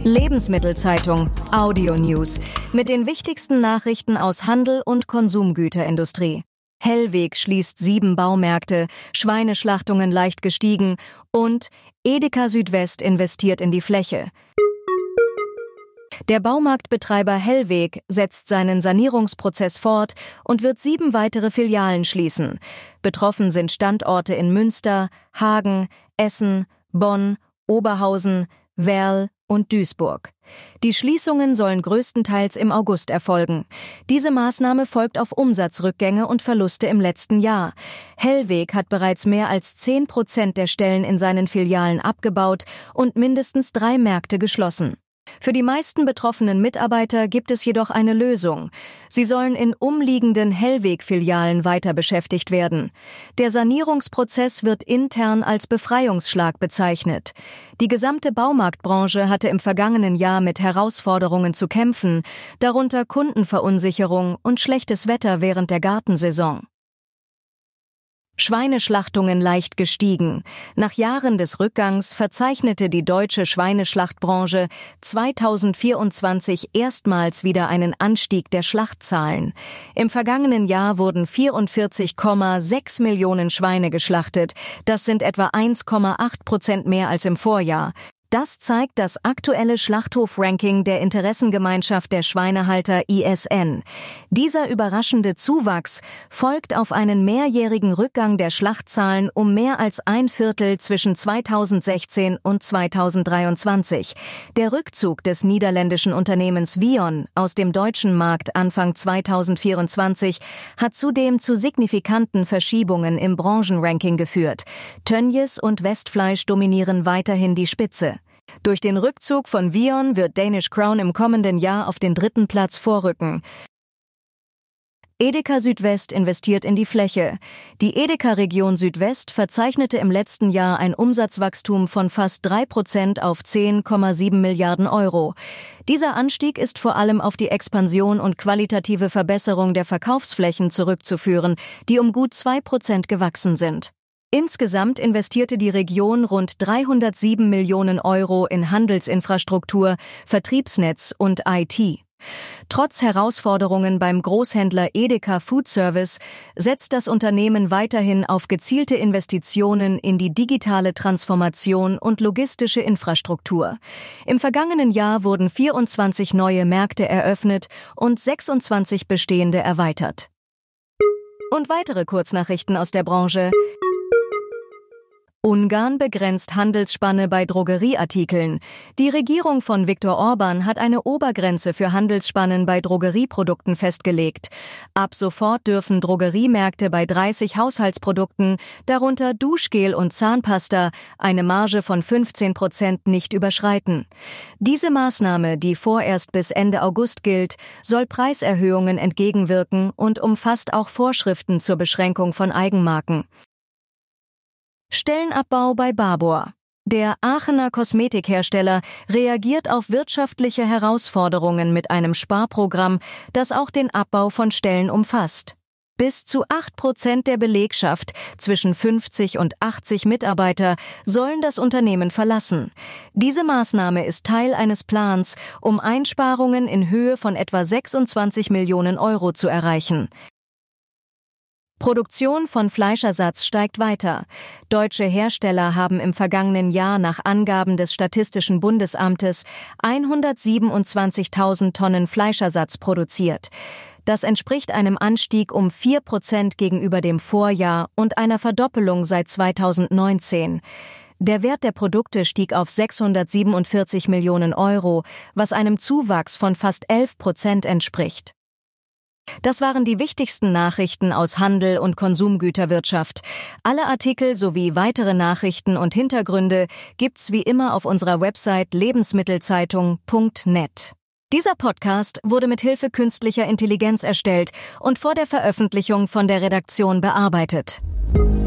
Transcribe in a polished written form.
Lebensmittelzeitung Audio News mit den wichtigsten Nachrichten aus Handel und Konsumgüterindustrie. Hellweg schließt 7 Baumärkte, Schweineschlachtungen leicht gestiegen und Edeka Südwest investiert in die Fläche. Der Baumarktbetreiber Hellweg setzt seinen Sanierungsprozess fort und wird 7 weitere Filialen schließen. Betroffen sind Standorte in Münster, Hagen, Essen, Bonn, Oberhausen, Werl und Duisburg. Die Schließungen sollen größtenteils im August erfolgen. Diese Maßnahme folgt auf Umsatzrückgänge und Verluste im letzten Jahr. Hellweg hat bereits mehr als 10% der Stellen in seinen Filialen abgebaut und mindestens 3 Märkte geschlossen. Für die meisten betroffenen Mitarbeiter gibt es jedoch eine Lösung. Sie sollen in umliegenden Hellweg-Filialen weiter beschäftigt werden. Der Sanierungsprozess wird intern als Befreiungsschlag bezeichnet. Die gesamte Baumarktbranche hatte im vergangenen Jahr mit Herausforderungen zu kämpfen, darunter Kundenverunsicherung und schlechtes Wetter während der Gartensaison. Schweineschlachtungen leicht gestiegen. Nach Jahren des Rückgangs verzeichnete die deutsche Schweineschlachtbranche 2024 erstmals wieder einen Anstieg der Schlachtzahlen. Im vergangenen Jahr wurden 44,6 Millionen Schweine geschlachtet. Das sind etwa 1,8% mehr als im Vorjahr. Das zeigt das aktuelle Schlachthof-Ranking der Interessengemeinschaft der Schweinehalter ISN. Dieser überraschende Zuwachs folgt auf einen mehrjährigen Rückgang der Schlachtzahlen um mehr als 1/4 zwischen 2016 und 2023. Der Rückzug des niederländischen Unternehmens Vion aus dem deutschen Markt Anfang 2024 hat zudem zu signifikanten Verschiebungen im Branchenranking geführt. Tönnies und Westfleisch dominieren weiterhin die Spitze. Durch den Rückzug von Vion wird Danish Crown im kommenden Jahr auf den 3. Platz vorrücken. Edeka Südwest investiert in die Fläche. Die Edeka-Region Südwest verzeichnete im letzten Jahr ein Umsatzwachstum von fast 3% auf 10,7 Milliarden Euro. Dieser Anstieg ist vor allem auf die Expansion und qualitative Verbesserung der Verkaufsflächen zurückzuführen, die um gut 2% gewachsen sind. Insgesamt investierte die Region rund 307 Millionen Euro in Handelsinfrastruktur, Vertriebsnetz und IT. Trotz Herausforderungen beim Großhändler Edeka Food Service setzt das Unternehmen weiterhin auf gezielte Investitionen in die digitale Transformation und logistische Infrastruktur. Im vergangenen Jahr wurden 24 neue Märkte eröffnet und 26 bestehende erweitert. Und weitere Kurznachrichten aus der Branche. Ungarn begrenzt Handelsspanne bei Drogerieartikeln. Die Regierung von Viktor Orban hat eine Obergrenze für Handelsspannen bei Drogerieprodukten festgelegt. Ab sofort dürfen Drogeriemärkte bei 30 Haushaltsprodukten, darunter Duschgel und Zahnpasta, eine Marge von 15% nicht überschreiten. Diese Maßnahme, die vorerst bis Ende August gilt, soll Preiserhöhungen entgegenwirken und umfasst auch Vorschriften zur Beschränkung von Eigenmarken. Stellenabbau bei Babor. Der Aachener Kosmetikhersteller reagiert auf wirtschaftliche Herausforderungen mit einem Sparprogramm, das auch den Abbau von Stellen umfasst. Bis zu 8% der Belegschaft, zwischen 50 und 80 Mitarbeiter, sollen das Unternehmen verlassen. Diese Maßnahme ist Teil eines Plans, um Einsparungen in Höhe von etwa 26 Millionen Euro zu erreichen. Produktion von Fleischersatz steigt weiter. Deutsche Hersteller haben im vergangenen Jahr nach Angaben des Statistischen Bundesamtes 127.000 Tonnen Fleischersatz produziert. Das entspricht einem Anstieg um 4% gegenüber dem Vorjahr und einer Verdoppelung seit 2019. Der Wert der Produkte stieg auf 647 Millionen Euro, was einem Zuwachs von fast 11% entspricht. Das waren die wichtigsten Nachrichten aus Handel und Konsumgüterwirtschaft. Alle Artikel sowie weitere Nachrichten und Hintergründe gibt's wie immer auf unserer Website lebensmittelzeitung.net. Dieser Podcast wurde mit Hilfe künstlicher Intelligenz erstellt und vor der Veröffentlichung von der Redaktion bearbeitet.